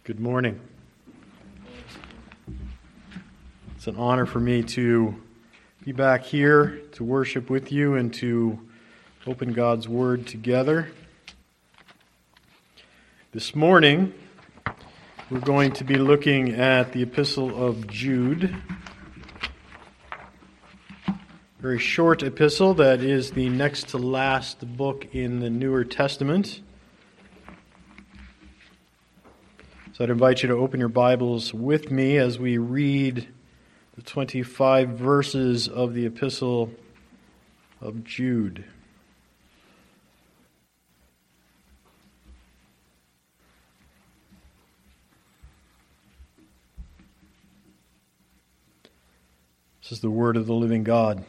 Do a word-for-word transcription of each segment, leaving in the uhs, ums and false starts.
Good morning. It's an honor for me to be back here to worship with you and to open God's Word together. This morning, we're going to be looking at the Epistle of Jude. Very short epistle that is the next to last book in the Newer Testament. So I'd invite you to open your Bibles with me as we read the twenty-five verses of the Epistle of Jude. This is the word of the living God.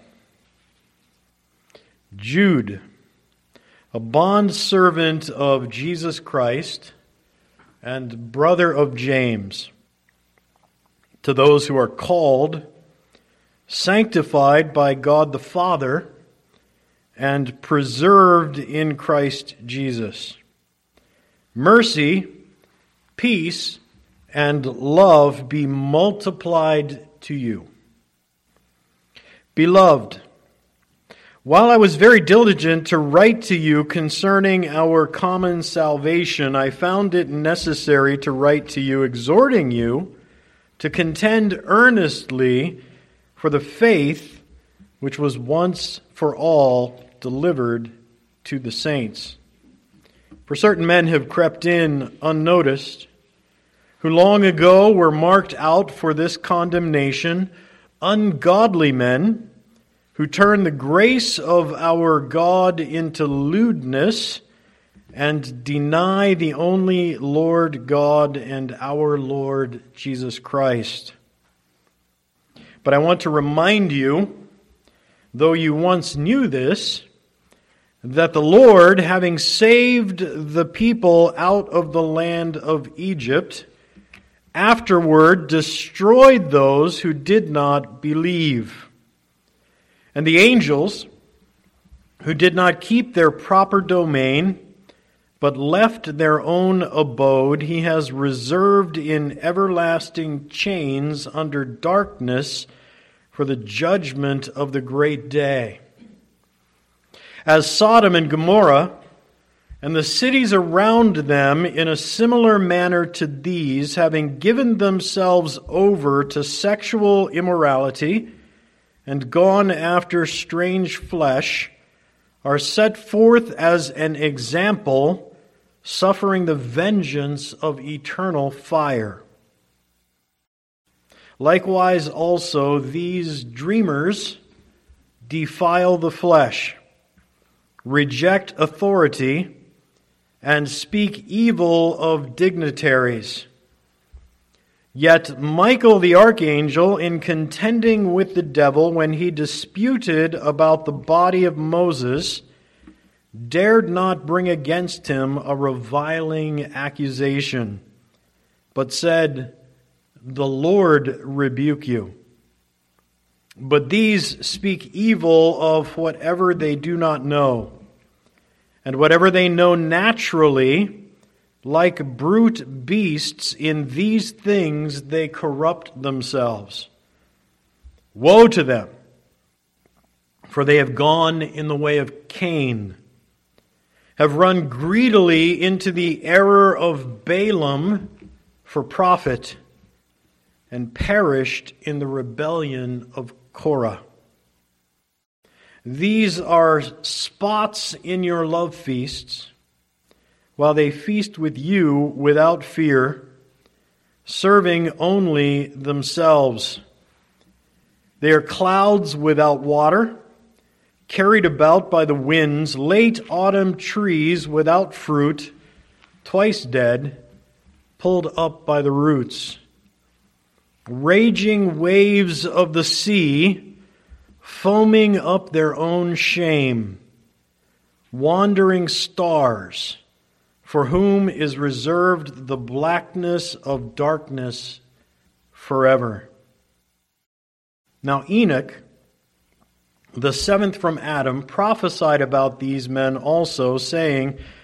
Jude, a bondservant of Jesus Christ, and brother of James, to those who are called, sanctified by God the Father, and preserved in Christ Jesus. Mercy, peace, and love be multiplied to you. Beloved, while I was very diligent to write to you concerning our common salvation, I found it necessary to write to you, exhorting you to contend earnestly for the faith which was once for all delivered to the saints. For certain men have crept in unnoticed, who long ago were marked out for this condemnation, ungodly men, who turn the grace of our God into lewdness and deny the only Lord God and our Lord Jesus Christ. But I want to remind you, though you once knew this, that the Lord, having saved the people out of the land of Egypt, afterward destroyed those who did not believe. And the angels, who did not keep their proper domain, but left their own abode, he has reserved in everlasting chains under darkness for the judgment of the great day. As Sodom and Gomorrah, and the cities around them in a similar manner to these, having given themselves over to sexual immorality, and gone after strange flesh, are set forth as an example, suffering the vengeance of eternal fire. Likewise also these dreamers defile the flesh, reject authority, and speak evil of dignitaries. Yet Michael the archangel, in contending with the devil when he disputed about the body of Moses, dared not bring against him a reviling accusation, but said, "The Lord rebuke you." But these speak evil of whatever they do not know, and whatever they know naturally, like brute beasts, in these things they corrupt themselves. Woe to them, for they have gone in the way of Cain, have run greedily into the error of Balaam for profit, and perished in the rebellion of Korah. These are spots in your love feasts, while they feast with you without fear, serving only themselves. They are clouds without water, carried about by the winds, late autumn trees without fruit, twice dead, pulled up by the roots. Raging waves of the sea, foaming up their own shame. Wandering stars, for whom is reserved the blackness of darkness forever. Now Enoch, the seventh from Adam, prophesied about these men also, saying,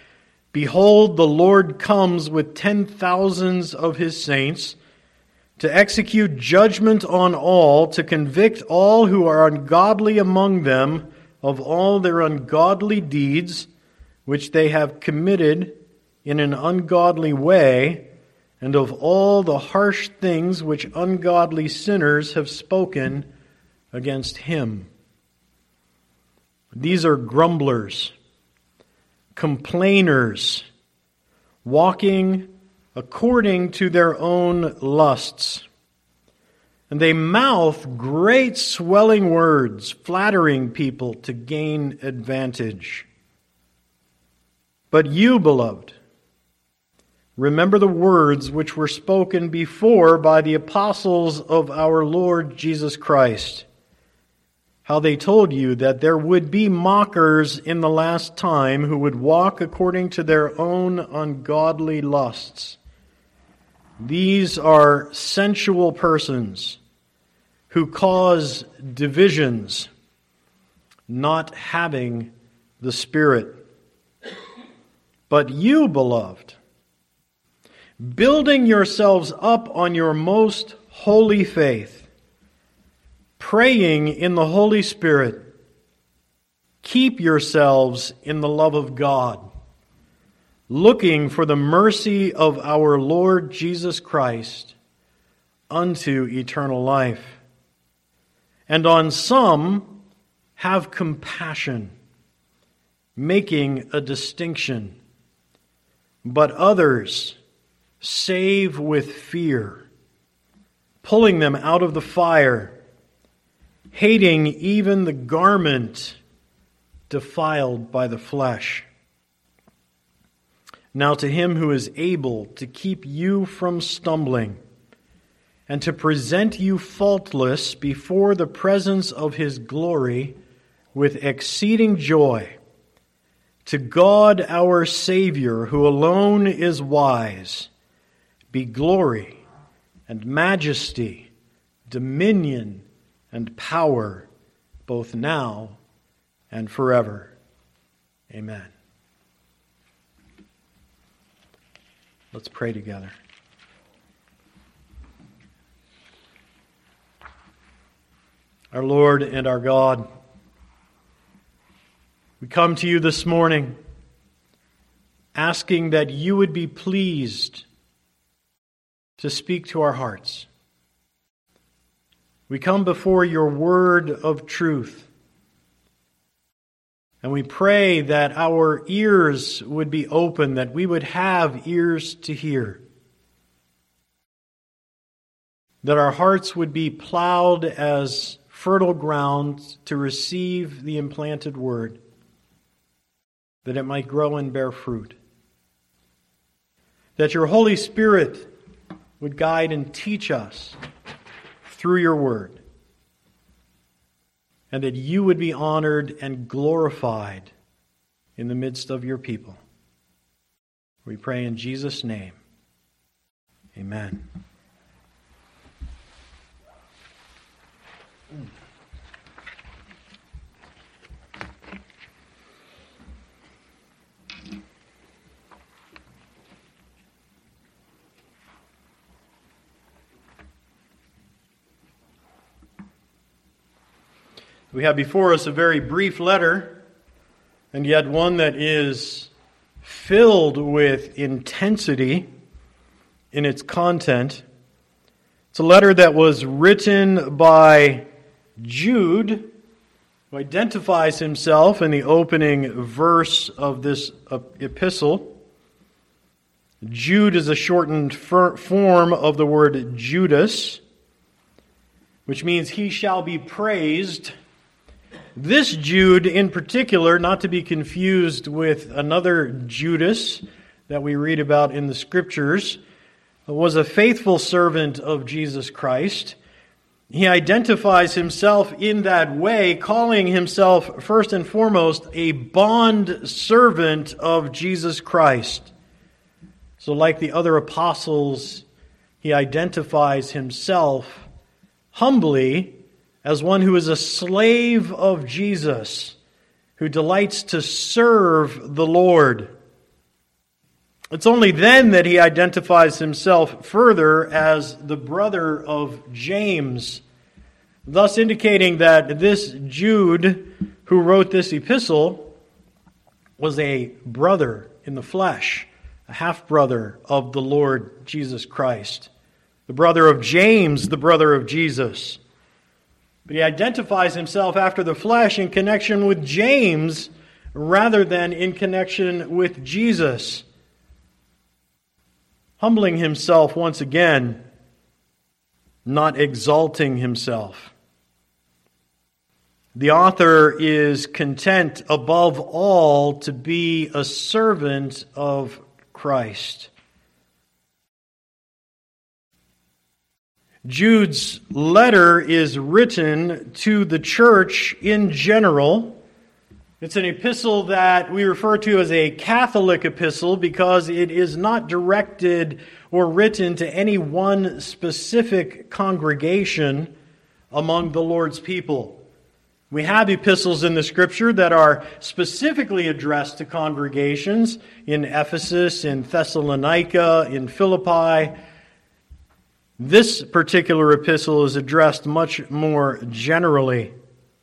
Behold, the Lord comes with ten thousands of his saints to execute judgment on all, to convict all who are ungodly among them of all their ungodly deeds, which they have committed in an ungodly way, and of all the harsh things which ungodly sinners have spoken against him. These are grumblers, complainers, walking according to their own lusts. And they mouth great swelling words, flattering people to gain advantage. But you, beloved, remember the words which were spoken before by the apostles of our Lord Jesus Christ, how they told you that there would be mockers in the last time who would walk according to their own ungodly lusts. These are sensual persons who cause divisions, not having the Spirit. But you, beloved, building yourselves up on your most holy faith, praying in the Holy Spirit, keep yourselves in the love of God, looking for the mercy of our Lord Jesus Christ unto eternal life. And on some have compassion, making a distinction, but others save with fear, pulling them out of the fire, hating even the garment defiled by the flesh. Now to him who is able to keep you from stumbling and to present you faultless before the presence of his glory with exceeding joy, to God our Savior, who alone is wise, be glory and majesty, dominion and power, both now and forever. Amen. Let's pray together. Our Lord and our God, we come to you this morning asking that you would be pleased to speak to our hearts. We come before your word of truth, and we pray that our ears would be open, that we would have ears to hear, that our hearts would be plowed as fertile ground to receive the implanted word, that it might grow and bear fruit, that your Holy Spirit would guide and teach us through your word, and that you would be honored and glorified in the midst of your people. We pray in Jesus' name. Amen. We have before us a very brief letter, and yet one that is filled with intensity in its content. It's a letter that was written by Jude, who identifies himself in the opening verse of this epistle. Jude is a shortened form of the word Judas, which means he shall be praised. This Jude in particular, not to be confused with another Judas that we read about in the Scriptures, was a faithful servant of Jesus Christ. He identifies himself in that way, calling himself first and foremost a bond servant of Jesus Christ. So like the other apostles, he identifies himself humbly as one who is a slave of Jesus, who delights to serve the Lord. It's only then that he identifies himself further as the brother of James, thus indicating that this Jude who wrote this epistle was a brother in the flesh, a half-brother of the Lord Jesus Christ, the brother of James, the brother of Jesus. But he identifies himself after the flesh in connection with James rather than in connection with Jesus, humbling himself once again, not exalting himself. The author is content above all to be a servant of Christ. Jude's letter is written to the church in general. It's an epistle that we refer to as a Catholic epistle because it is not directed or written to any one specific congregation among the Lord's people. We have epistles in the Scripture that are specifically addressed to congregations in Ephesus, in Thessalonica, in Philippi. This particular epistle is addressed much more generally.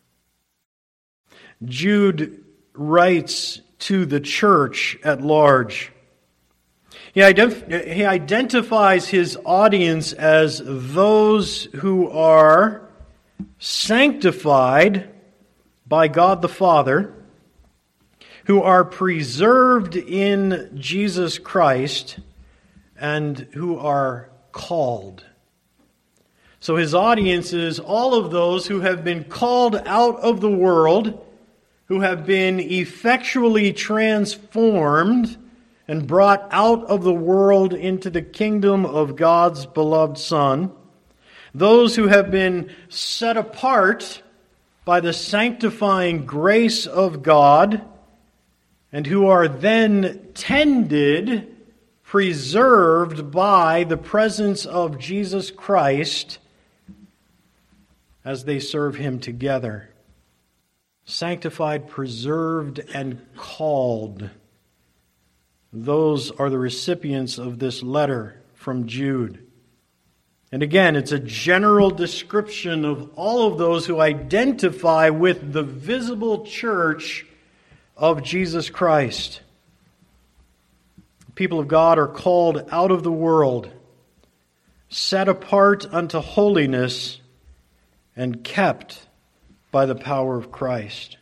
Jude writes to the church at large. He, identif- he identifies his audience as those who are sanctified by God the Father, who are preserved in Jesus Christ, and who are called. So his audience is all of those who have been called out of the world, who have been effectually transformed and brought out of the world into the kingdom of God's beloved Son, those who have been set apart by the sanctifying grace of God, and who are then tended, preserved by the presence of Jesus Christ as they serve Him together. Sanctified, preserved, and called. Those are the recipients of this letter from Jude. And again, it's a general description of all of those who identify with the visible church of Jesus Christ. The people of God are called out of the world, set apart unto holiness, and kept by the power of Christ.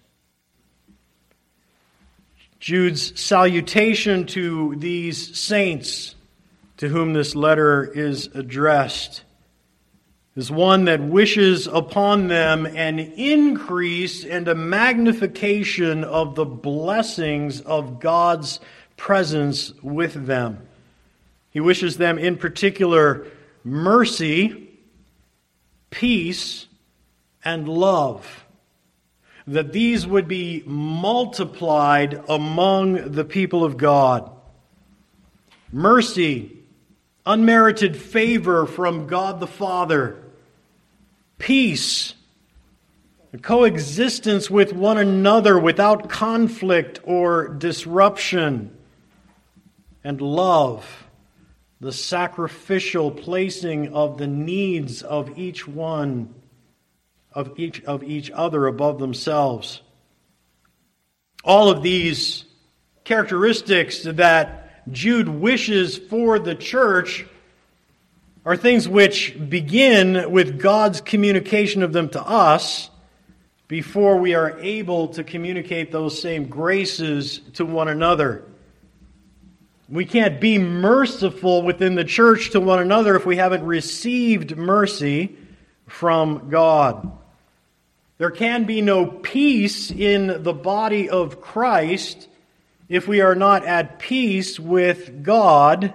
Jude's salutation to these saints to whom this letter is addressed is one that wishes upon them an increase and a magnification of the blessings of God's presence with them. He wishes them in particular mercy, peace, and love, that these would be multiplied among the people of God. Mercy, unmerited favor from God the Father. Peace, a coexistence with one another without conflict or disruption. And love, the sacrificial placing of the needs of each one, of each of each other above themselves. All of these characteristics that Jude wishes for the church are things which begin with God's communication of them to us before we are able to communicate those same graces to one another. We can't be merciful within the church to one another if we haven't received mercy from God. There can be no peace in the body of Christ if we are not at peace with God.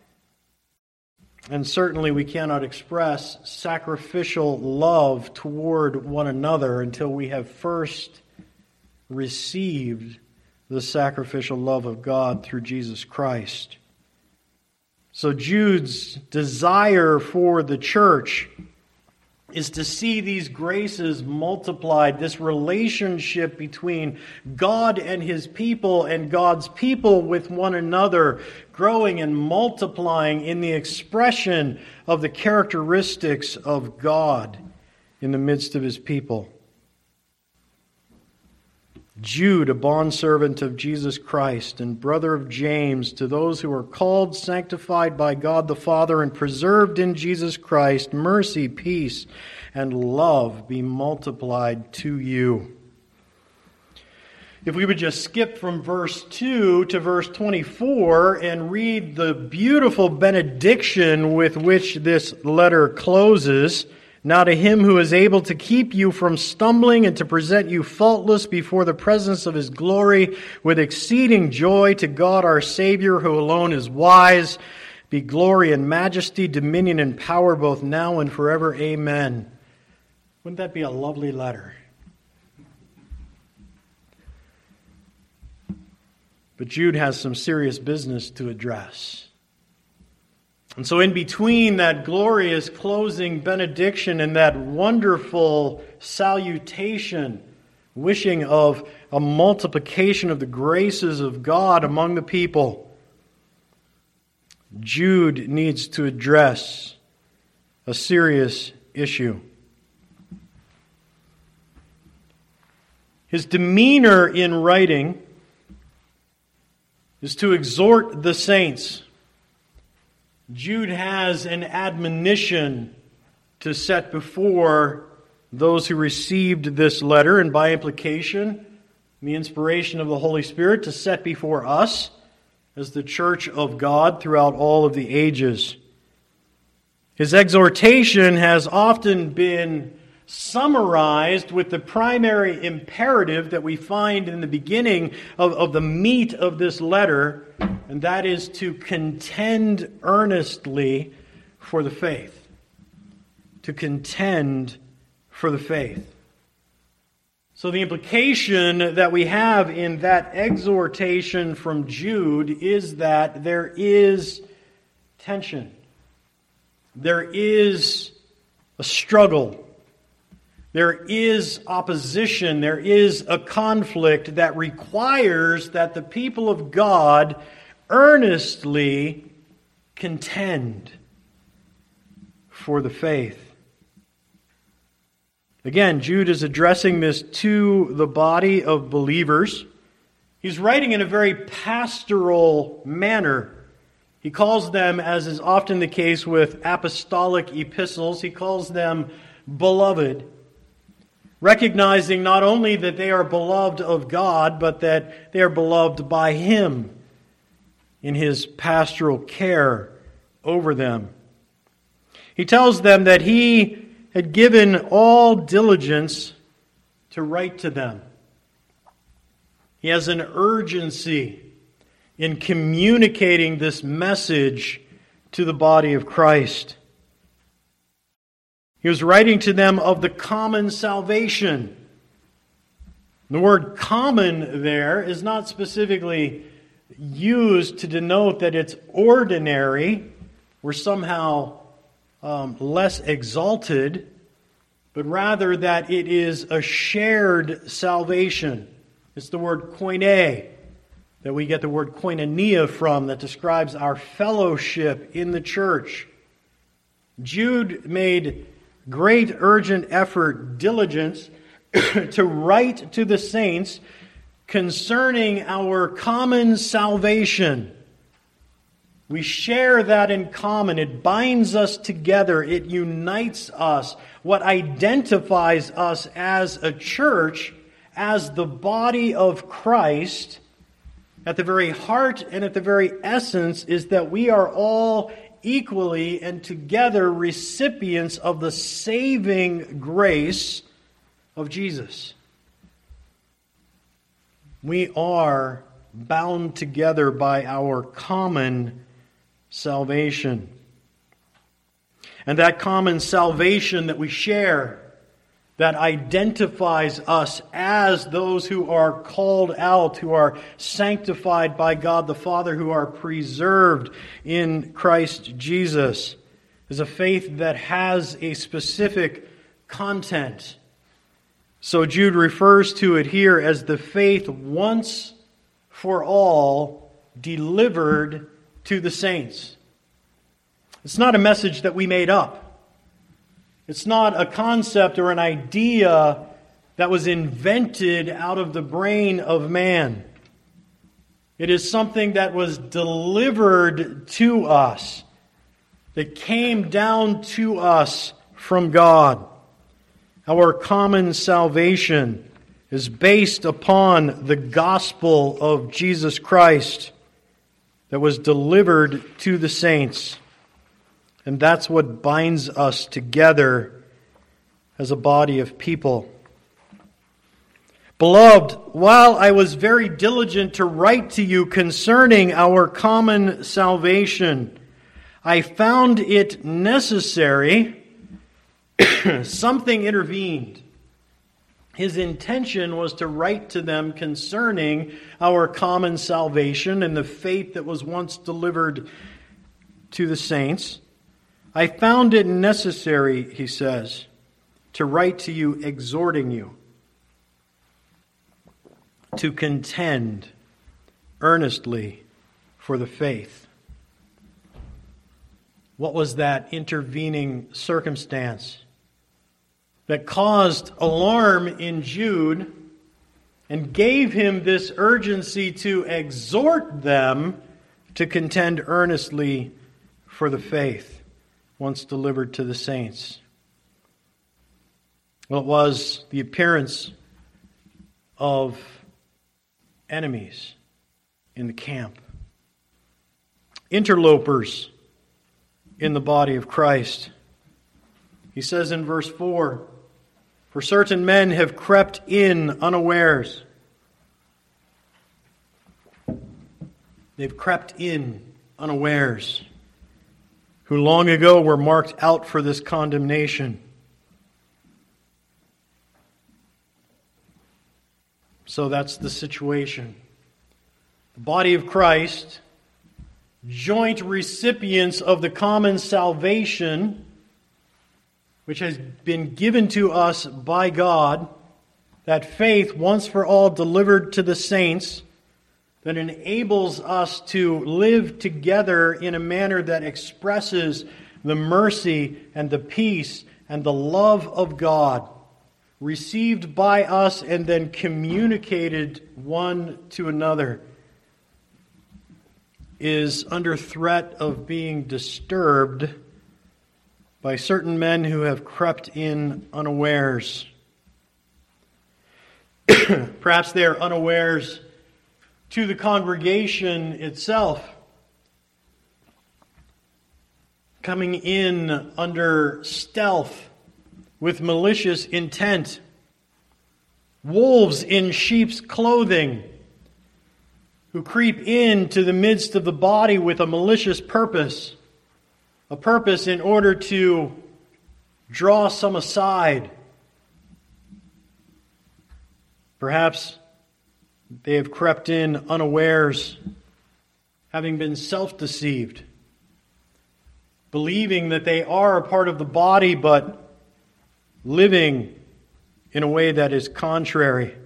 And certainly we cannot express sacrificial love toward one another until we have first received the sacrificial love of God through Jesus Christ. So Jude's desire for the church is to see these graces multiplied, this relationship between God and His people and God's people with one another, growing and multiplying in the expression of the characteristics of God in the midst of His people. Jude, a bondservant of Jesus Christ and brother of James, to those who are called, sanctified by God the Father, and preserved in Jesus Christ, mercy, peace, and love be multiplied to you. If we would just skip from verse two to verse twenty-four and read the beautiful benediction with which this letter closes. Now to Him who is able to keep you from stumbling and to present you faultless before the presence of His glory with exceeding joy, to God our Savior, who alone is wise, be glory and majesty, dominion and power, both now and forever. Amen. Wouldn't that be a lovely letter? But Jude has some serious business to address. And so in between that glorious closing benediction and that wonderful salutation, wishing of a multiplication of the graces of God among the people, Jude needs to address a serious issue. His demeanor in writing is to exhort the saints. Jude has an admonition to set before those who received this letter, and by implication, the inspiration of the Holy Spirit, to set before us as the church of God throughout all of the ages. His exhortation has often been summarized with the primary imperative that we find in the beginning of, of the meat of this letter, and that is to contend earnestly for the faith. To contend for the faith. So the implication that we have in that exhortation from Jude is that there is tension. There is a struggle. There is opposition, there is a conflict that requires that the people of God earnestly contend for the faith. Again, Jude is addressing this to the body of believers. He's writing in a very pastoral manner. He calls them, as is often the case with apostolic epistles, he calls them beloved. Recognizing not only that they are beloved of God, but that they are beloved by Him in His pastoral care over them. He tells them that He had given all diligence to write to them. He has an urgency in communicating this message to the body of Christ. He was writing to them of the common salvation. The word common there is not specifically used to denote that it's ordinary or somehow um, less exalted, but rather that it is a shared salvation. It's the word koine that we get the word koinonia from, that describes our fellowship in the church. Jude made great urgent effort, diligence, to write to the saints concerning our common salvation. We share that in common. It binds us together. It unites us. What identifies us as a church, as the body of Christ, at the very heart and at the very essence, is that we are all equally and together recipients of the saving grace of Jesus. We are bound together by our common salvation. And that common salvation that we share, that identifies us as those who are called out, who are sanctified by God the Father, who are preserved in Christ Jesus, is a faith that has a specific content. So Jude refers to it here as the faith once for all delivered to the saints. It's not a message that we made up. It's not a concept or an idea that was invented out of the brain of man. It is something that was delivered to us, that came down to us from God. Our common salvation is based upon the gospel of Jesus Christ that was delivered to the saints. And that's what binds us together as a body of people. Beloved, while I was very diligent to write to you concerning our common salvation, I found it necessary. Something intervened. His intention was to write to them concerning our common salvation and the faith that was once delivered to the saints. I found it necessary, he says, to write to you, exhorting you to contend earnestly for the faith. What was that intervening circumstance that caused alarm in Jude and gave him this urgency to exhort them to contend earnestly for the faith once delivered to the saints? Well, it was the appearance of enemies in the camp, interlopers in the body of Christ. He says in verse four, "For certain men have crept in unawares." They've crept in unawares, who long ago were marked out for this condemnation. So that's the situation. The body of Christ, joint recipients of the common salvation, which has been given to us by God, that faith once for all delivered to the saints, that enables us to live together in a manner that expresses the mercy and the peace and the love of God, received by us and then communicated one to another, is under threat of being disturbed by certain men who have crept in unawares. Perhaps they are unawares to the congregation itself, coming in under stealth with malicious intent, wolves in sheep's clothing, who creep into the midst of the body with a malicious purpose, a purpose in order to draw some aside. Perhaps they have crept in unawares, having been self-deceived, believing that they are a part of the body, but living in a way that is contrary.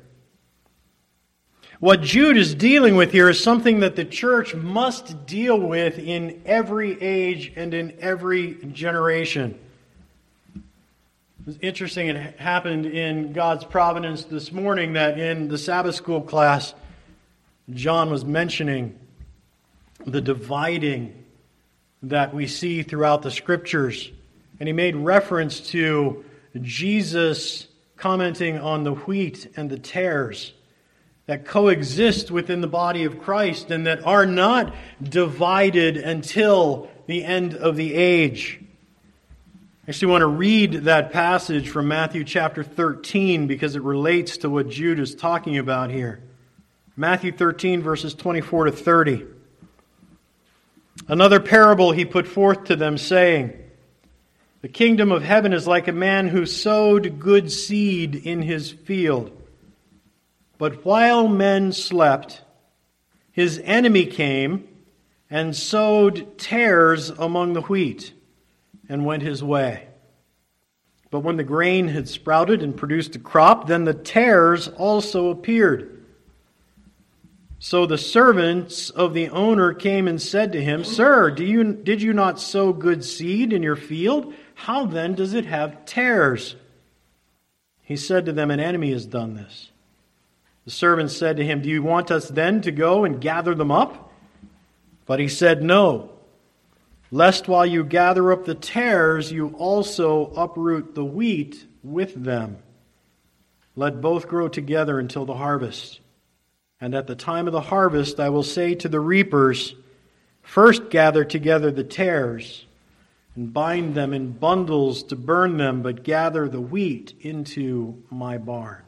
What Jude is dealing with here is something that the church must deal with in every age and in every generation. It was interesting, it happened in God's providence this morning that in the Sabbath school class, John was mentioning the dividing that we see throughout the Scriptures. And he made reference to Jesus commenting on the wheat and the tares that coexist within the body of Christ and that are not divided until the end of the age. I actually want to read that passage from Matthew chapter thirteen because it relates to what Jude is talking about here. Matthew thirteen, verses twenty-four to thirty. "Another parable he put forth to them, saying, The kingdom of heaven is like a man who sowed good seed in his field. But while men slept, his enemy came and sowed tares among the wheat and went his way. But when the grain had sprouted and produced a crop, then the tares also appeared. So the servants of the owner came and said to him, Sir, do you, did you not sow good seed in your field? How then does it have tares? He said to them, An enemy has done this. The servants said to him, Do you want us then to go and gather them up? But he said, No, lest while you gather up the tares, you also uproot the wheat with them. Let both grow together until the harvest. And at the time of the harvest I will say to the reapers, First gather together the tares, and bind them in bundles to burn them, but gather the wheat into my barn.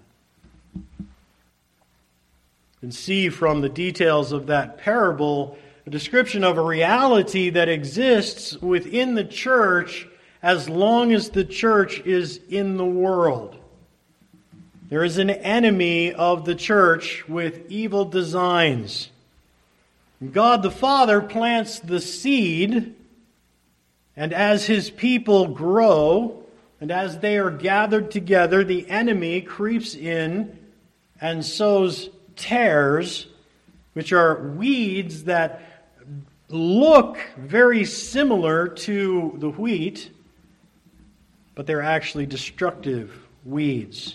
And see from the details of that parable a description of a reality that exists within the church as long as the church is in the world. There is an enemy of the church with evil designs. God the Father plants the seed, and as His people grow, and as they are gathered together, the enemy creeps in and sows tares, which are weeds that look very similar to the wheat, but they're actually destructive weeds.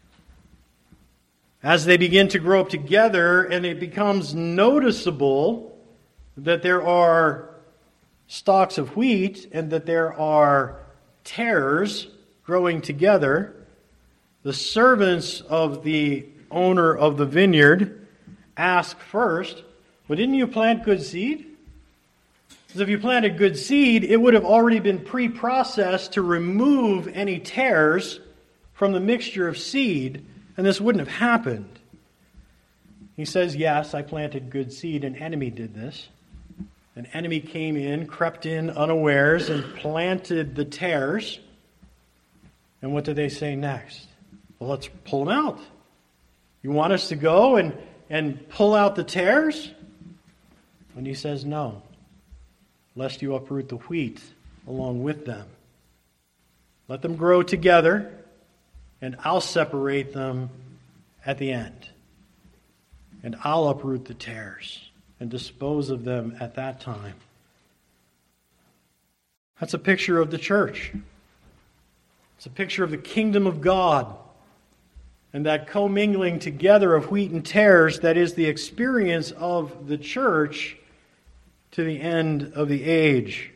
As they begin to grow up together, and it becomes noticeable that there are stalks of wheat and that there are tares growing together, the servants of the owner of the vineyard ask first, Well, didn't you plant good seed? Because if you planted good seed, it would have already been pre-processed to remove any tares from the mixture of seed, and this wouldn't have happened. He says, Yes, I planted good seed. An enemy did this. An enemy came in, crept in unawares, and planted the tares. And what do they say next? Well, let's pull them out. You want us to go and, and pull out the tares? And he says, No, lest you uproot the wheat along with them. Let them grow together, and I'll separate them at the end. And I'll uproot the tares and dispose of them at that time. That's a picture of the church. It's a picture of the kingdom of God and that commingling together of wheat and tares that is the experience of the church to the end of the age.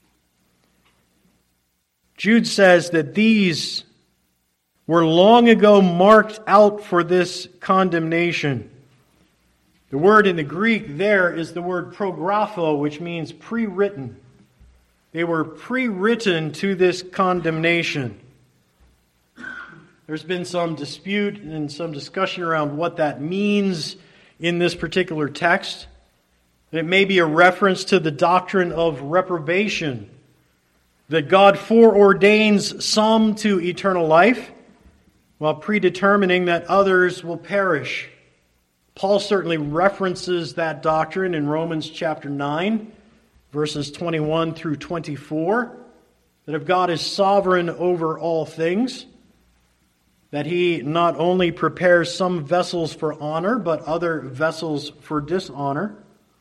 Jude says that these were long ago marked out for this condemnation. The word in the Greek there is the word prographo, which means pre-written. They were pre-written to this condemnation. There's been some dispute and some discussion around what that means in this particular text. It may be a reference to the doctrine of reprobation, that God foreordains some to eternal life, while predetermining that others will perish. Paul certainly references that doctrine in Romans chapter nine, verses twenty-one through twenty-four, that if God is sovereign over all things, that He not only prepares some vessels for honor, but other vessels for dishonor.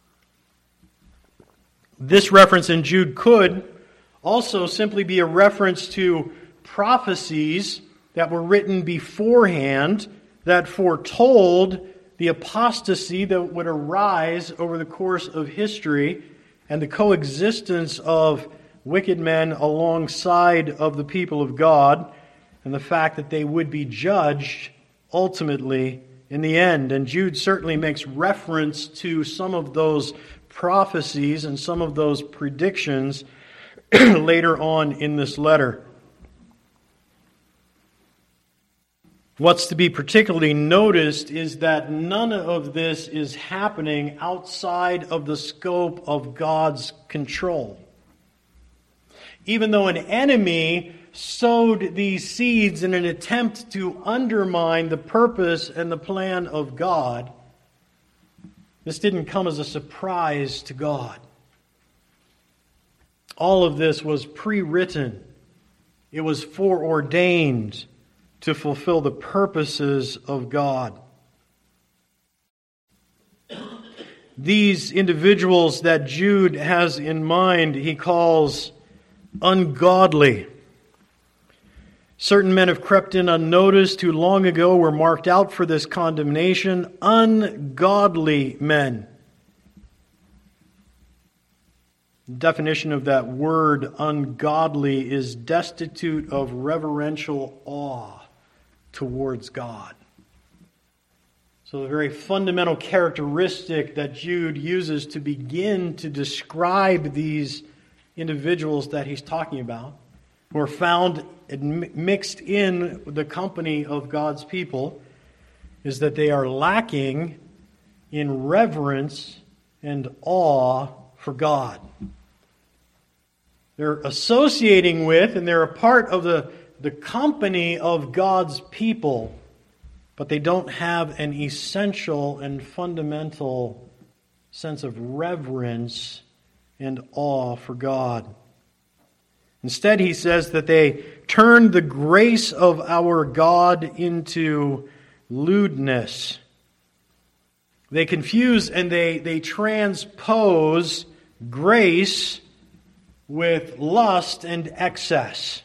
This reference in Jude could also simply be a reference to prophecies that were written beforehand that foretold the apostasy that would arise over the course of history and the coexistence of wicked men alongside of the people of God, and the fact that they would be judged ultimately in the end. And Jude certainly makes reference to some of those prophecies and some of those predictions later on in this letter. What's to be particularly noticed is that none of this is happening outside of the scope of God's control. Even though an enemy sowed these seeds in an attempt to undermine the purpose and the plan of God, this didn't come as a surprise to God. All of this was pre-written It was foreordained to fulfill the purposes of God. These individuals that Jude has in mind, he calls ungodly. Certain men have crept in unnoticed who long ago were marked out for this condemnation. Ungodly men. The definition of that word, ungodly, is destitute of reverential awe towards God. So the very fundamental characteristic that Jude uses to begin to describe these individuals that he's talking about, who are found mixed in the company of God's people, is that they are lacking in reverence and awe for God. They're associating with and they're a part of the, the company of God's people, but they don't have an essential and fundamental sense of reverence and awe for God. Instead, he says that they turn the grace of our God into lewdness. They confuse and they, they transpose grace with lust and excess.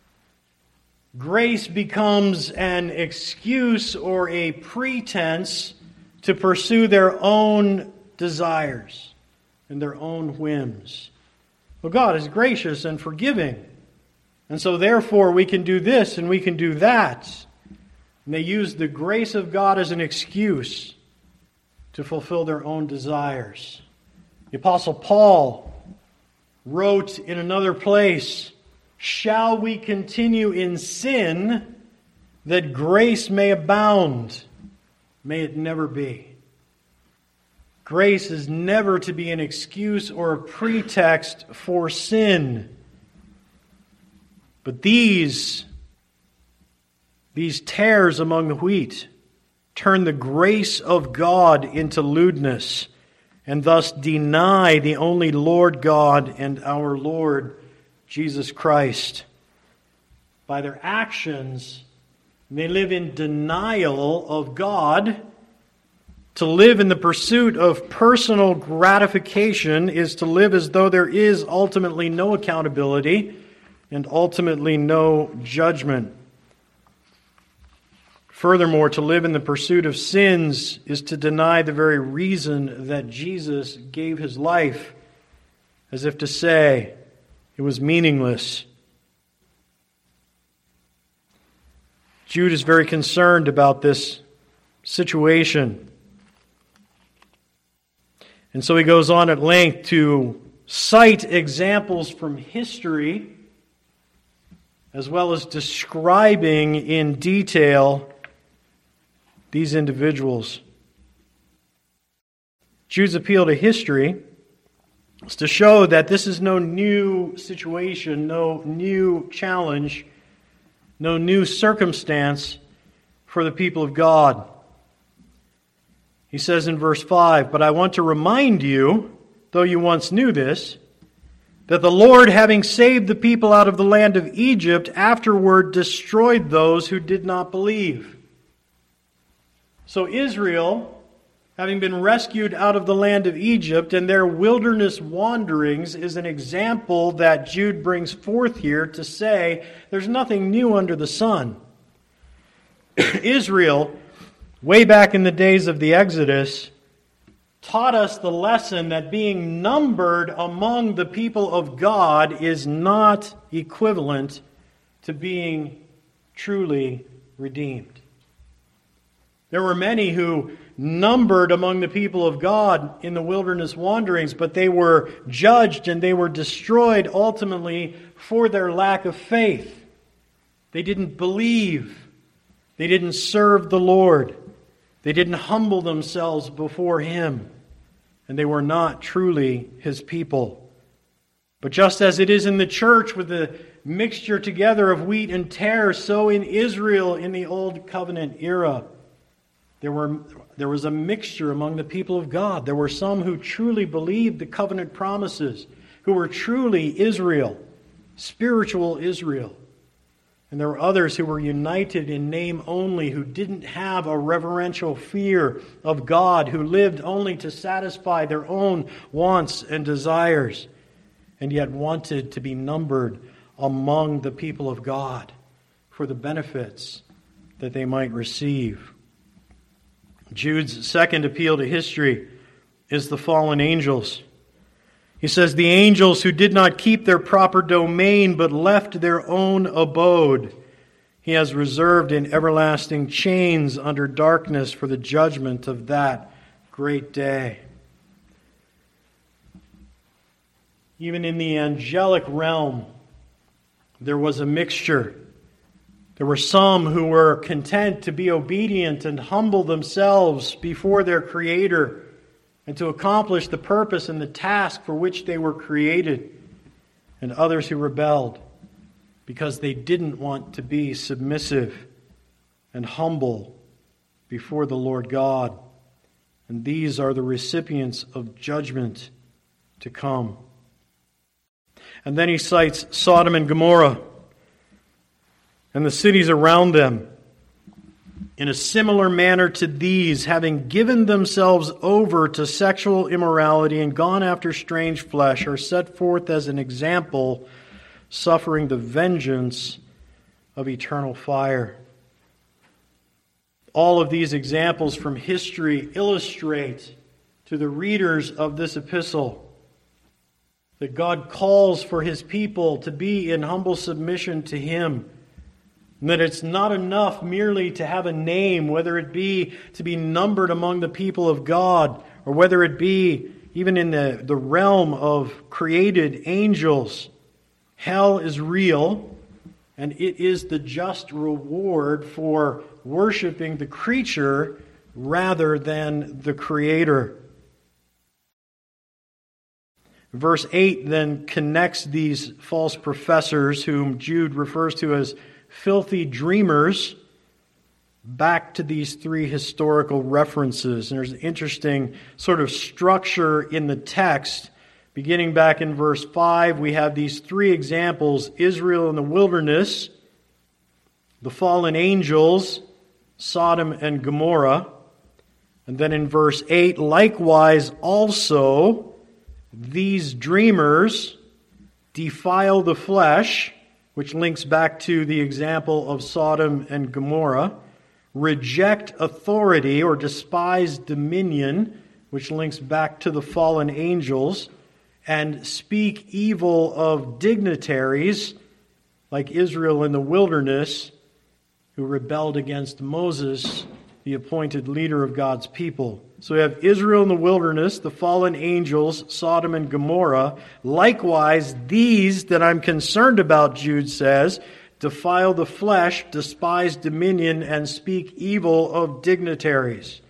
Grace becomes an excuse or a pretense to pursue their own desires and their own whims. Well, God is gracious and forgiving, and so therefore we can do this and we can do that. And they use the grace of God as an excuse to fulfill their own desires. The Apostle Paul wrote in another place, "Shall we continue in sin that grace may abound? May it never be." Grace is never to be an excuse or a pretext for sin. But these, these tares among the wheat turn the grace of God into lewdness, and thus deny the only Lord God and our Lord Jesus Christ. By their actions, they live in denial of God. To live in the pursuit of personal gratification is to live as though there is ultimately no accountability and ultimately no judgment. Furthermore, to live in the pursuit of sins is to deny the very reason that Jesus gave his life, as if to say it was meaningless. Jude is very concerned about this situation. And so he goes on at length to cite examples from history, as well as describing in detail these individuals. Jude's appeal to history is to show that this is no new situation, no new challenge, no new circumstance for the people of God. He says in verse five, "But I want to remind you, though you once knew this, that the Lord, having saved the people out of the land of Egypt, afterward destroyed those who did not believe." So Israel, having been rescued out of the land of Egypt, and their wilderness wanderings is an example that Jude brings forth here to say there's nothing new under the sun. Israel, way back in the days of the Exodus, taught us the lesson that being numbered among the people of God is not equivalent to being truly redeemed. There were many who numbered among the people of God in the wilderness wanderings, but they were judged and they were destroyed ultimately for their lack of faith. They didn't believe. They didn't serve the Lord. They didn't humble themselves before Him. And they were not truly His people. But just as it is in the church with the mixture together of wheat and tare, so in Israel in the Old Covenant era, There were there was a mixture among the people of God. There were some who truly believed the covenant promises, who were truly Israel, spiritual Israel. And there were others who were united in name only, who didn't have a reverential fear of God, who lived only to satisfy their own wants and desires, and yet wanted to be numbered among the people of God for the benefits that they might receive. Jude's second appeal to history is the fallen angels. He says, the angels who did not keep their proper domain but left their own abode, he has reserved in everlasting chains under darkness for the judgment of that great day. Even in the angelic realm, there was a mixture. There were some who were content to be obedient and humble themselves before their Creator and to accomplish the purpose and the task for which they were created, and others who rebelled because they didn't want to be submissive and humble before the Lord God. And these are the recipients of judgment to come. And then he cites Sodom and Gomorrah and the cities around them in a similar manner to these, having given themselves over to sexual immorality and gone after strange flesh, are set forth as an example, suffering the vengeance of eternal fire. All of these examples from history illustrate to the readers of this epistle that God calls for His people to be in humble submission to Him. And that it's not enough merely to have a name, whether it be to be numbered among the people of God, or whether it be even in the, the realm of created angels. Hell is real, and it is the just reward for worshiping the creature rather than the Creator. Verse eight then connects these false professors, whom Jude refers to as filthy dreamers, back to these three historical references. And there's an interesting sort of structure in the text. Beginning back in verse five, we have these three examples: Israel in the wilderness, the fallen angels, Sodom and Gomorrah. And then in verse eight, likewise also these dreamers defile the flesh, which links back to the example of Sodom and Gomorrah, reject authority or despise dominion, which links back to the fallen angels, and speak evil of dignitaries, like Israel in the wilderness, who rebelled against Moses, the appointed leader of God's people. So we have Israel in the wilderness, the fallen angels, Sodom and Gomorrah. Likewise, these that I'm concerned about, Jude says, defile the flesh, despise dominion, and speak evil of dignitaries.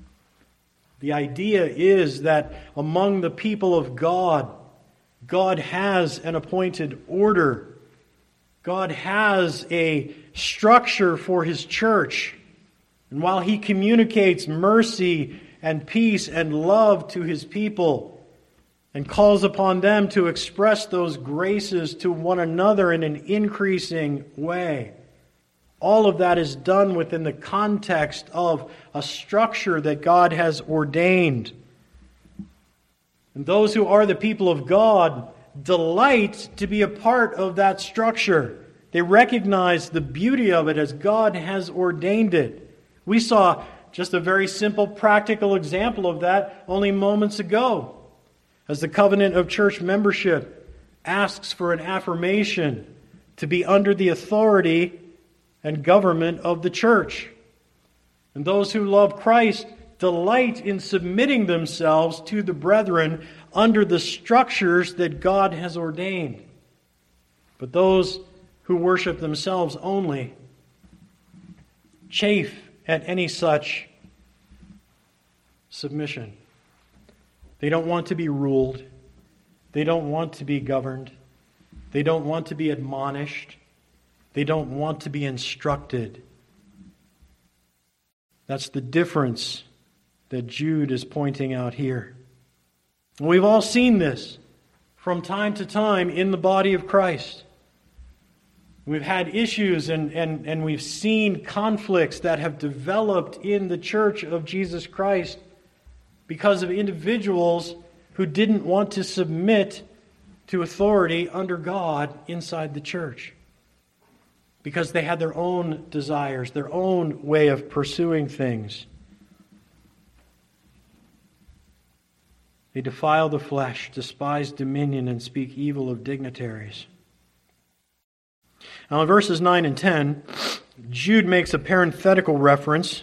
The idea is that among the people of God, God has an appointed order. God has a structure for His church. And while He communicates mercy and peace and love to His people and calls upon them to express those graces to one another in an increasing way, all of that is done within the context of a structure that God has ordained. And those who are the people of God delight to be a part of that structure. They recognize the beauty of it as God has ordained it. We saw just a very simple, practical example of that only moments ago, as the covenant of church membership asks for an affirmation to be under the authority and government of the church. And those who love Christ delight in submitting themselves to the brethren under the structures that God has ordained. But those who worship themselves only chafe at any such submission. They don't want to be ruled. They don't want to be governed. They don't want to be admonished. They don't want to be instructed. That's the difference that Jude is pointing out here. And we've all seen this from time to time in the body of Christ. We've had issues and, and, and we've seen conflicts that have developed in the church of Jesus Christ because of individuals who didn't want to submit to authority under God inside the church, because they had their own desires, their own way of pursuing things. They defile the flesh, despise dominion, and speak evil of dignitaries. Now in verses nine and ten, Jude makes a parenthetical reference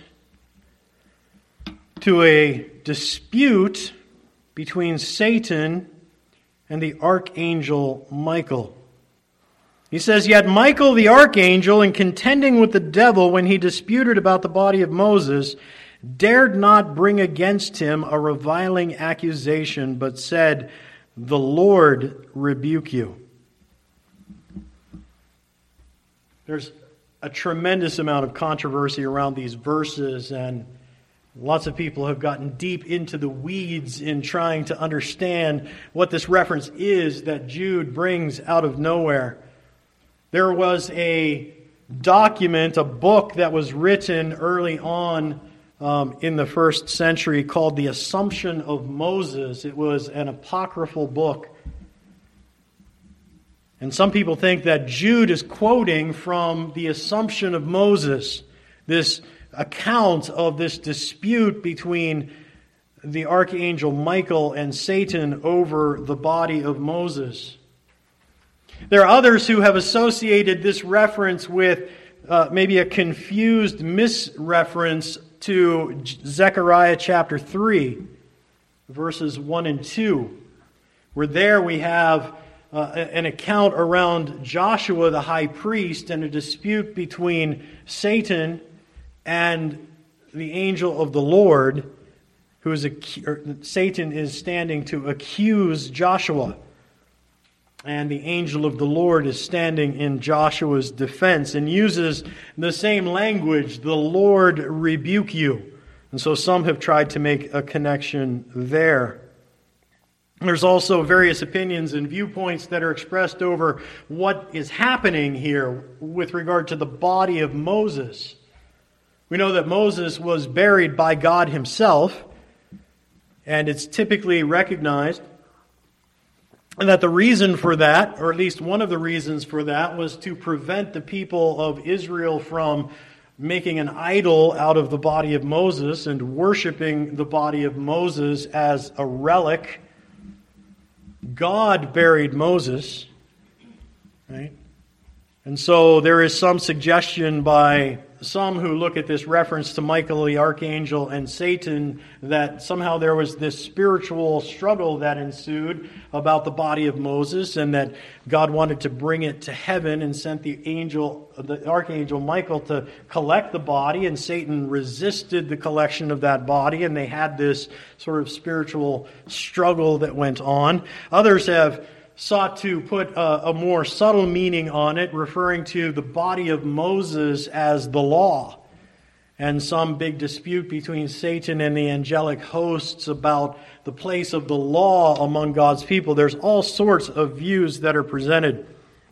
to a dispute between Satan and the archangel Michael. He says, "Yet Michael the archangel, in contending with the devil when he disputed about the body of Moses, dared not bring against him a reviling accusation, but said, 'The Lord rebuke you.'" There's a tremendous amount of controversy around these verses, and lots of people have gotten deep into the weeds in trying to understand what this reference is that Jude brings out of nowhere. There was a document, a book that was written early on um, in the first century called The Assumption of Moses. It was an apocryphal book. And some people think that Jude is quoting from the Assumption of Moses, this account of this dispute between the archangel Michael and Satan over the body of Moses. There are others who have associated this reference with uh, maybe a confused misreference to Zechariah chapter three, verses one and two, where there we have uh, an account around Joshua the high priest and a dispute between Satan and the angel of the Lord, who is a, Satan is standing to accuse Joshua. And the angel of the Lord is standing in Joshua's defense and uses the same language, "The Lord rebuke you." And so some have tried to make a connection there. There's also various opinions and viewpoints that are expressed over what is happening here with regard to the body of Moses. We know that Moses was buried by God himself, and it's typically recognized and that the reason for that, or at least one of the reasons for that, was to prevent the people of Israel from making an idol out of the body of Moses and worshiping the body of Moses as a relic. God buried Moses, right? And so there is some suggestion by some who look at this reference to Michael the archangel and Satan that somehow there was this spiritual struggle that ensued about the body of Moses, and that God wanted to bring it to heaven and sent the angel, the archangel Michael, to collect the body, and Satan resisted the collection of that body, and they had this sort of spiritual struggle that went on. Others have sought to put a, a more subtle meaning on it, referring to the body of Moses as the law, and some big dispute between Satan and the angelic hosts about the place of the law among God's people. There's all sorts of views that are presented.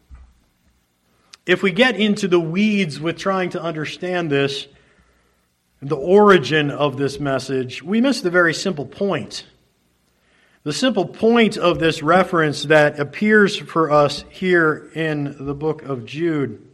If we get into the weeds with trying to understand this, the origin of this message, we miss the very simple point. The simple point of this reference that appears for us here in the book of Jude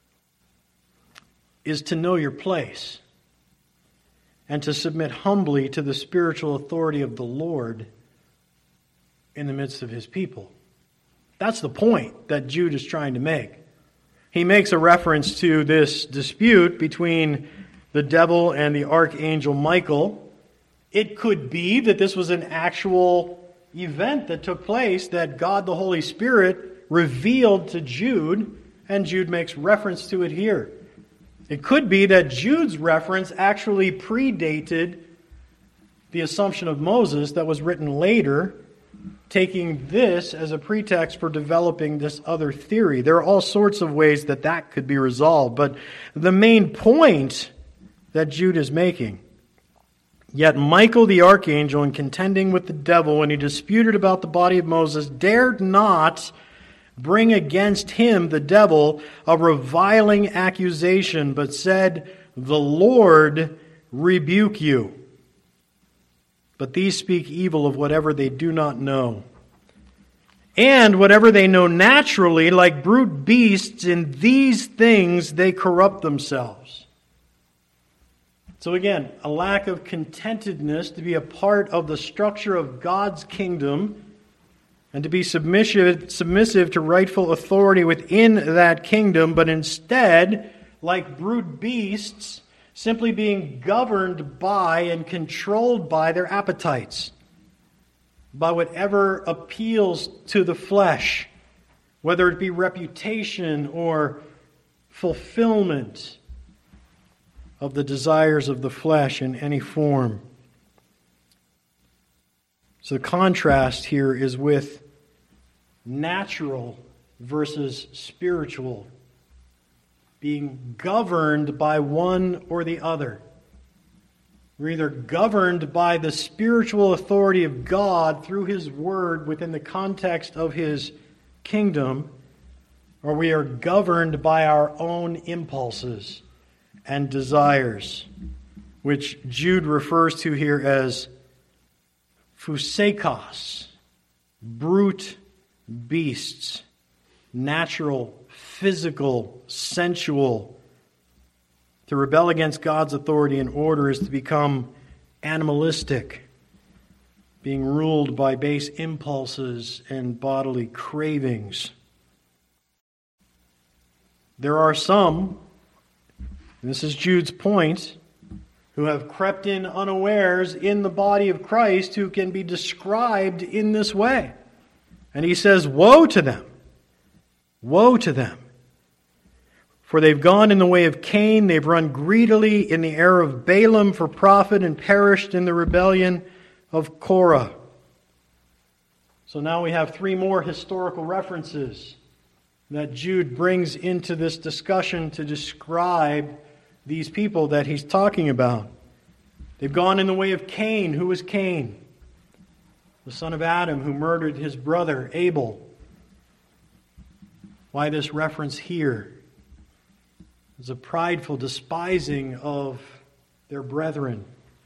is to know your place and to submit humbly to the spiritual authority of the Lord in the midst of his people. That's the point that Jude is trying to make. He makes a reference to this dispute between the devil and the archangel Michael. It could be that this was an actual event that took place that God the Holy Spirit revealed to Jude, and Jude makes reference to it here. It could be that Jude's reference actually predated the Assumption of Moses that was written later, taking this as a pretext for developing this other theory. There are all sorts of ways that that could be resolved, but the main point that Jude is making: "Yet Michael the archangel, in contending with the devil when he disputed about the body of Moses, dared not bring against him, the devil, a reviling accusation, but said, The Lord rebuke you. But these speak evil of whatever they do not know. And whatever they know naturally, like brute beasts, in these things they corrupt themselves. So again, a lack of contentedness to be a part of the structure of God's kingdom and to be submissive, submissive to rightful authority within that kingdom, but instead, like brute beasts, simply being governed by and controlled by their appetites, by whatever appeals to the flesh, whether it be reputation or fulfillment of the desires of the flesh in any form. So the contrast here is with natural versus spiritual, being governed by one or the other. We're either governed by the spiritual authority of God through His Word within the context of His kingdom, or we are governed by our own impulses and desires, which Jude refers to here as phusekos, brute beasts, natural, physical, sensual. To rebel against God's authority and order is to become animalistic, being ruled by base impulses and bodily cravings. There are some, and this is Jude's point, who have crept in unawares in the body of Christ who can be described in this way. And he says, woe to them! Woe to them! For they've gone in the way of Cain, they've run greedily in the error of Balaam for profit, and perished in the rebellion of Korah. So now we have three more historical references that Jude brings into this discussion to describe these people that he's talking about. They've gone in the way of Cain. Who was Cain? The son of Adam who murdered his brother Abel. Why this reference here? It's a prideful despising of their brethren.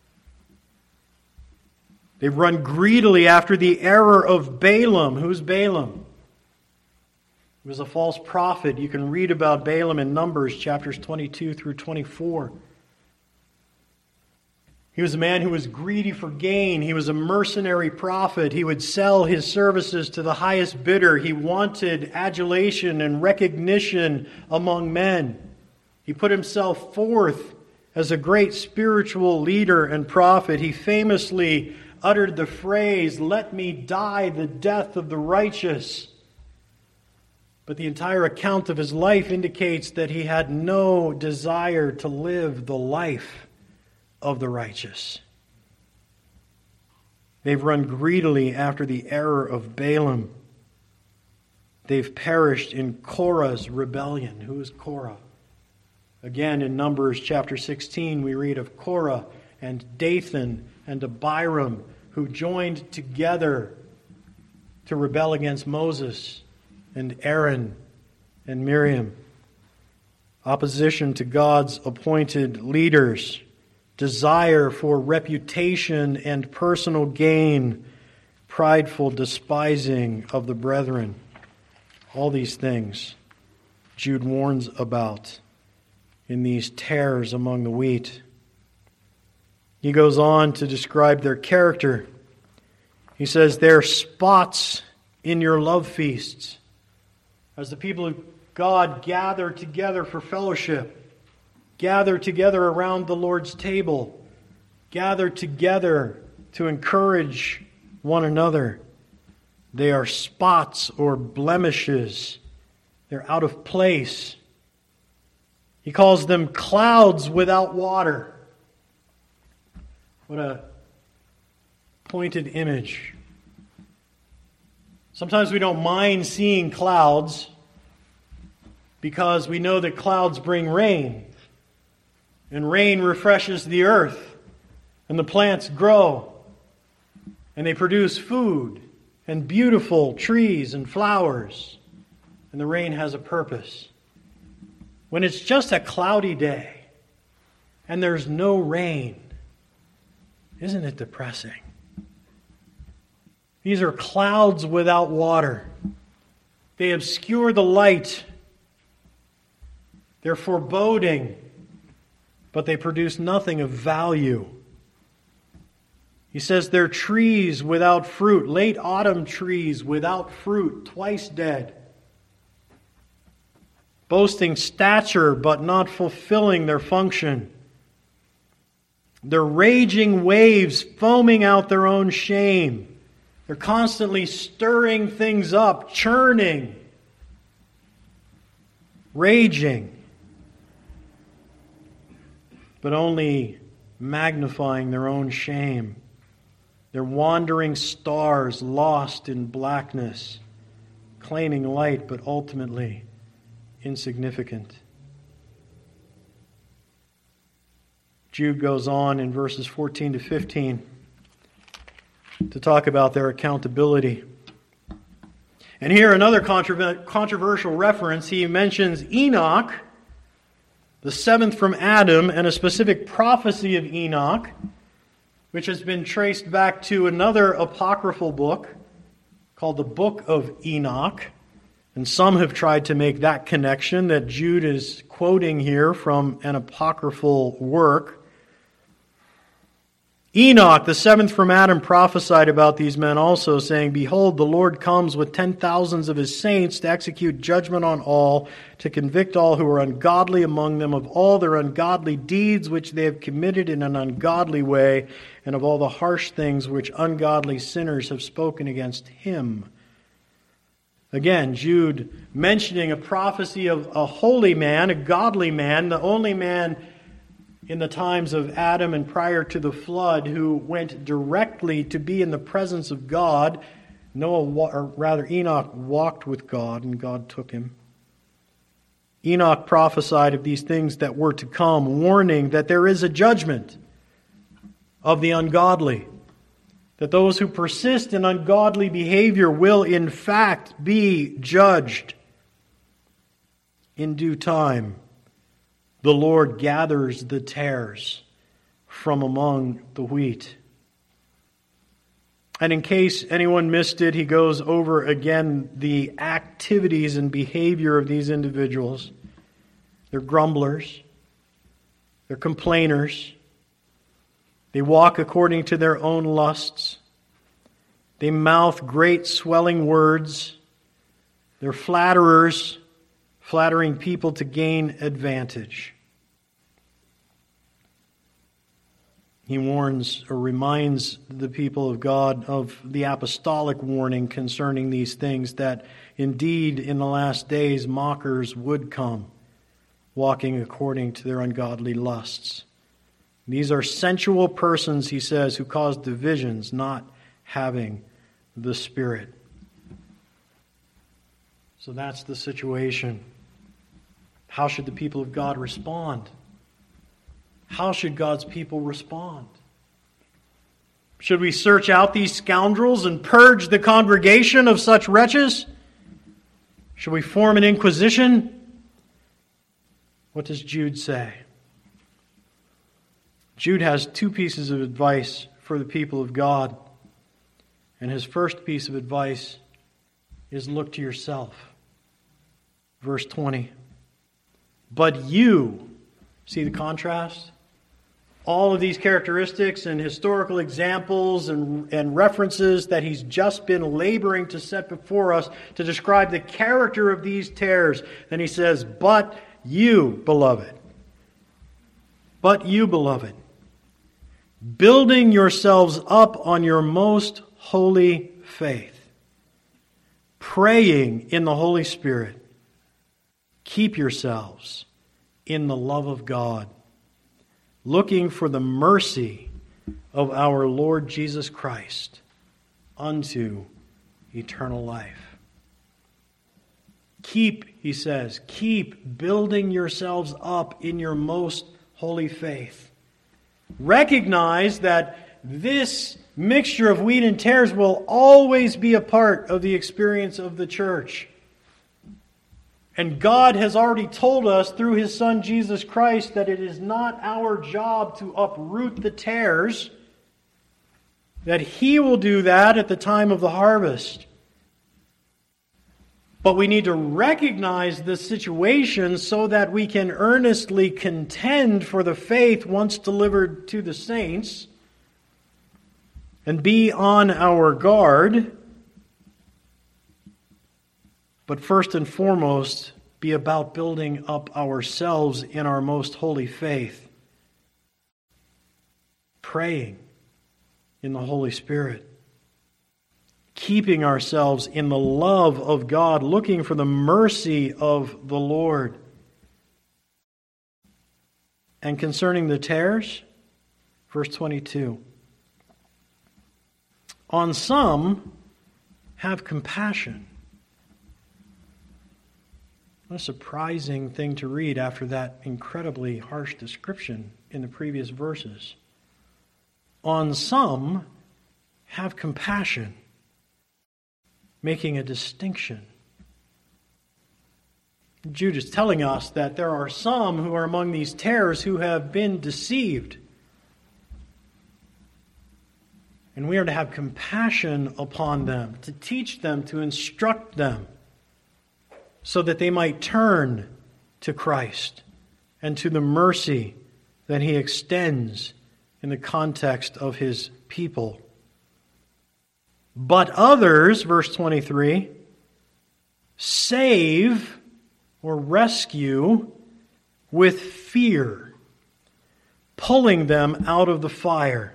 They've run greedily after the error of Balaam. Who's Balaam? He was a false prophet. You can read about Balaam in Numbers chapters twenty-two through twenty-four. He was a man who was greedy for gain. He was a mercenary prophet. He would sell his services to the highest bidder. He wanted adulation and recognition among men. He put himself forth as a great spiritual leader and prophet. He famously uttered the phrase, "Let me die the death of the righteous." But the entire account of his life indicates that he had no desire to live the life of the righteous. They've run greedily after the error of Balaam. They've perished in Korah's rebellion. Who is Korah? Again, in Numbers chapter sixteen, we read of Korah and Dathan and Abiram, who joined together to rebel against Moses and Aaron and Miriam. Opposition to God's appointed leaders, desire for reputation and personal gain, prideful despising of the brethren. All these things Jude warns about in these tares among the wheat. He goes on to describe their character. He says, "They're spots in your love feasts." As the people of God gather together for fellowship, gather together around the Lord's table, gather together to encourage one another, they are spots or blemishes. They're out of place. He calls them clouds without water. What a pointed image. Sometimes we don't mind seeing clouds because we know that clouds bring rain. And rain refreshes the earth. And the plants grow. And they produce food and beautiful trees and flowers. and the rain has a purpose. When it's just a cloudy day and there's no rain, isn't it depressing? These are clouds without water. They obscure the light. They're foreboding, but they produce nothing of value. He says they're trees without fruit, late autumn trees without fruit, twice dead. Boasting stature, but not fulfilling their function. They're raging waves, foaming out their own shame. They're constantly stirring things up, churning, raging, but only magnifying their own shame. They're wandering stars lost in blackness, claiming light, but ultimately insignificant. Jude goes on in verses fourteen to fifteen to talk about their accountability. And here another controver- controversial reference. He mentions Enoch, the seventh from Adam, and a specific prophecy of Enoch, which has been traced back to another apocryphal book called the Book of Enoch. And some have tried to make that connection that Jude is quoting here from an apocryphal work. Enoch, the seventh from Adam, prophesied about these men also, saying, "Behold, the Lord comes with ten thousands of his saints to execute judgment on all, to convict all who are ungodly among them of all their ungodly deeds which they have committed in an ungodly way, and of all the harsh things which ungodly sinners have spoken against him." Again, Jude mentioning a prophecy of a holy man, a godly man, the only man in the times of Adam and prior to the flood who went directly to be in the presence of God. Noah, or rather Enoch, walked with God, and God took him. Enoch prophesied of these things that were to come, warning that there is a judgment of the ungodly, that those who persist in ungodly behavior will in fact be judged in due time. The Lord gathers the tares from among the wheat. And in case anyone missed it, he goes over again the activities and behavior of these individuals. They're grumblers. They're complainers. They walk according to their own lusts. They mouth great swelling words. They're flatterers, flattering people to gain advantage. He warns or reminds the people of God of the apostolic warning concerning these things, that indeed in the last days mockers would come, walking according to their ungodly lusts. These are sensual persons, he says, who cause divisions, not having the Spirit. So that's the situation. How should the people of God respond? How should God's people respond? Should we search out these scoundrels and purge the congregation of such wretches? Should we form an inquisition? What does Jude say? Jude has two pieces of advice for the people of God. And his first piece of advice is look to yourself. Verse twenty. But you, see the contrast? All of these characteristics and historical examples and, and references that he's just been laboring to set before us to describe the character of these tares. Then he says, but you, beloved, but you, beloved, building yourselves up on your most holy faith, praying in the Holy Spirit, keep yourselves in the love of God, looking for the mercy of our Lord Jesus Christ unto eternal life. Keep, he says, keep building yourselves up in your most holy faith. Recognize that this mixture of wheat and tares will always be a part of the experience of the church. And God has already told us through His Son Jesus Christ that it is not our job to uproot the tares, that He will do that at the time of the harvest. But we need to recognize the situation so that we can earnestly contend for the faith once delivered to the saints and be on our guard. But first and foremost, be about building up ourselves in our most holy faith, praying in the Holy Spirit, keeping ourselves in the love of God, looking for the mercy of the Lord. And concerning the tares, verse twenty-two, on some have compassion. What a surprising thing to read after that incredibly harsh description in the previous verses. On some have compassion, making a distinction. Jude is telling us that there are some who are among these tares who have been deceived. And we are to have compassion upon them, to teach them, to instruct them, so that they might turn to Christ and to the mercy that He extends in the context of His people. But others, verse twenty-three, save or rescue with fear, pulling them out of the fire.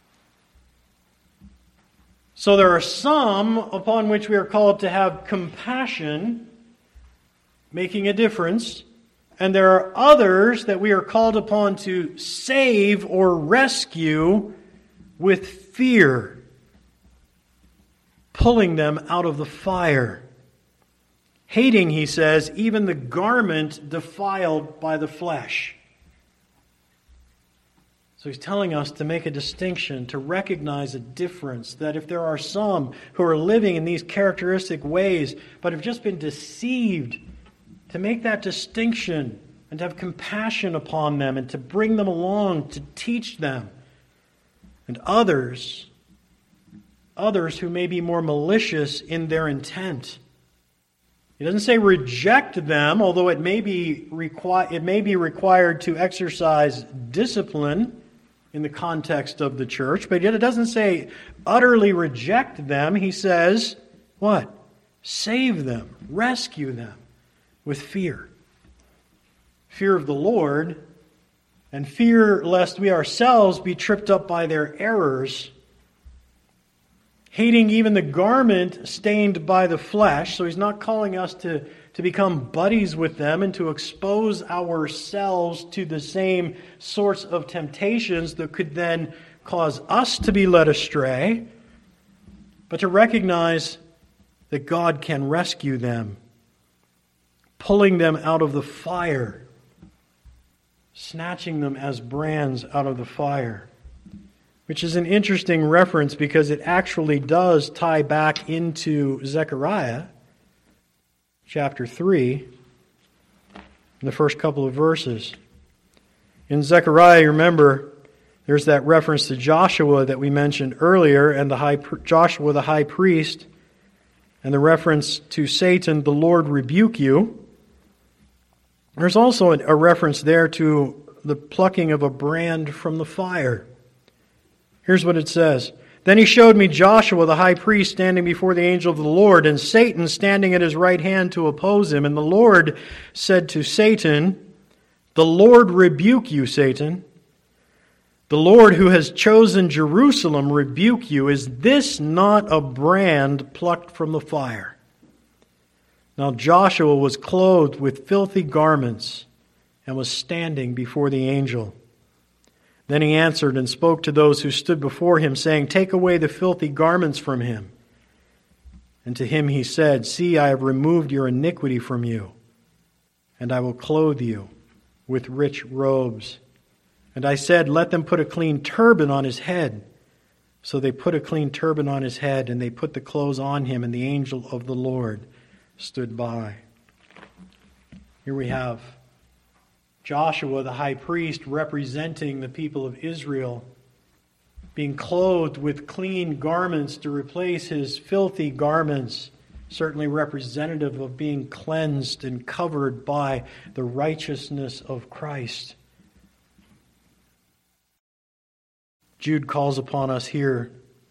So there are some upon which we are called to have compassion, making a difference, and there are others that we are called upon to save or rescue with fear, pulling them out of the fire. Hating, he says, even the garment defiled by the flesh. So he's telling us to make a distinction, to recognize a difference, that if there are some who are living in these characteristic ways, but have just been deceived, to make that distinction and to have compassion upon them and to bring them along, to teach them. And others, others who may be more malicious in their intent. He doesn't say reject them, although it may be requi- it may be required to exercise discipline in the context of the church, but yet it doesn't say utterly reject them. He says, what? Save them, rescue them with fear. Fear of the Lord, and fear lest we ourselves be tripped up by their errors. Hating even the garment stained by the flesh. So he's not calling us to, to become buddies with them and to expose ourselves to the same sorts of temptations that could then cause us to be led astray, but to recognize that God can rescue them, pulling them out of the fire, snatching them as brands out of the fire. Which is an interesting reference because it actually does tie back into Zechariah chapter three, in the first couple of verses. In Zechariah, remember, there's that reference to Joshua that we mentioned earlier, and the high Joshua the high priest, and the reference to Satan, the Lord rebuke you. There's also a reference there to the plucking of a brand from the fire. Here's what it says. Then he showed me Joshua the high priest standing before the angel of the Lord, and Satan standing at his right hand to oppose him. And the Lord said to Satan, "The Lord rebuke you, Satan. The Lord who has chosen Jerusalem rebuke you. Is this not a brand plucked from the fire?" Now Joshua was clothed with filthy garments and was standing before the angel. Then he answered and spoke to those who stood before him, saying, "Take away the filthy garments from him." And to him he said, "See, I have removed your iniquity from you, and I will clothe you with rich robes." And I said, "Let them put a clean turban on his head." So they put a clean turban on his head, and they put the clothes on him, and the angel of the Lord stood by. Here we have Joshua, the high priest, representing the people of Israel, being clothed with clean garments to replace his filthy garments, certainly representative of being cleansed and covered by the righteousness of Christ. Jude calls upon us here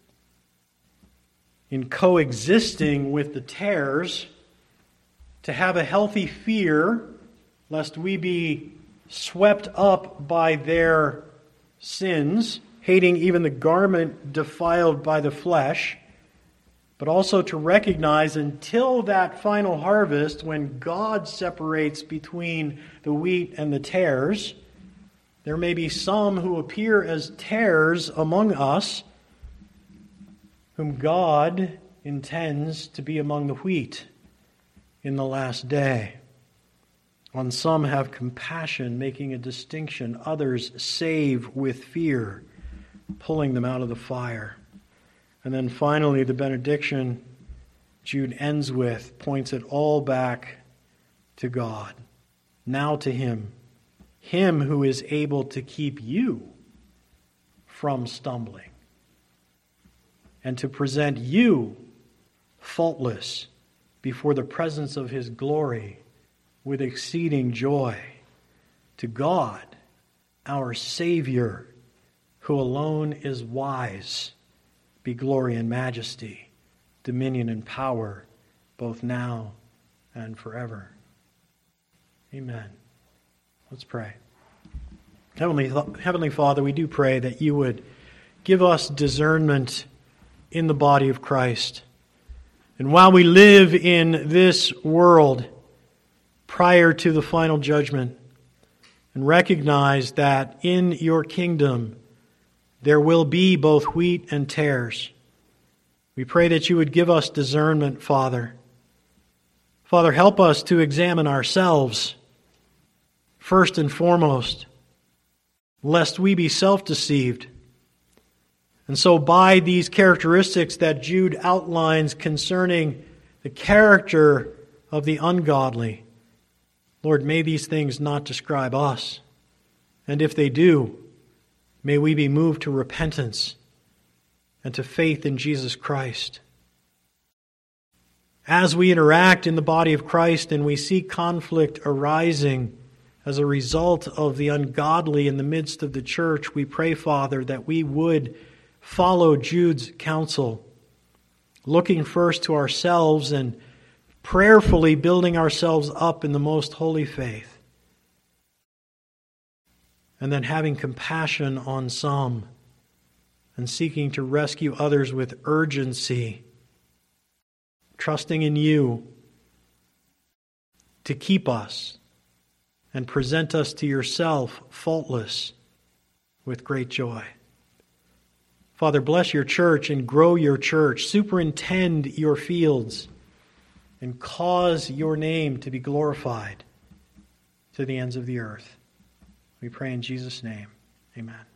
in coexisting with the tares to have a healthy fear lest we be swept up by their sins, hating even the garment defiled by the flesh, but also to recognize until that final harvest when God separates between the wheat and the tares, there may be some who appear as tares among us, whom God intends to be among the wheat in the last day. On some have compassion, making a distinction. Others save with fear, pulling them out of the fire. And then finally, the benediction Jude ends with points it all back to God. Now to Him, Him who is able to keep you from stumbling and to present you faultless before the presence of His glory with exceeding joy. To God, our Savior, who alone is wise, be glory and majesty, dominion and power, both now and forever. Amen. Let's pray. Heavenly, Heavenly Father, we do pray that you would give us discernment in the body of Christ. And while we live in this world prior to the final judgment, and recognize that in your kingdom there will be both wheat and tares, we pray that you would give us discernment, Father. Father, help us to examine ourselves first and foremost, lest we be self-deceived. And so by these characteristics that Jude outlines concerning the character of the ungodly, Lord, may these things not describe us. And if they do, may we be moved to repentance and to faith in Jesus Christ. As we interact in the body of Christ and we see conflict arising as a result of the ungodly in the midst of the church, we pray, Father, that we would follow Jude's counsel, looking first to ourselves and prayerfully building ourselves up in the most holy faith, and then having compassion on some and seeking to rescue others with urgency, trusting in you to keep us and present us to yourself faultless with great joy. Father, bless your church and grow your church. Superintend your fields and cause your name to be glorified to the ends of the earth. We pray in Jesus' name. Amen.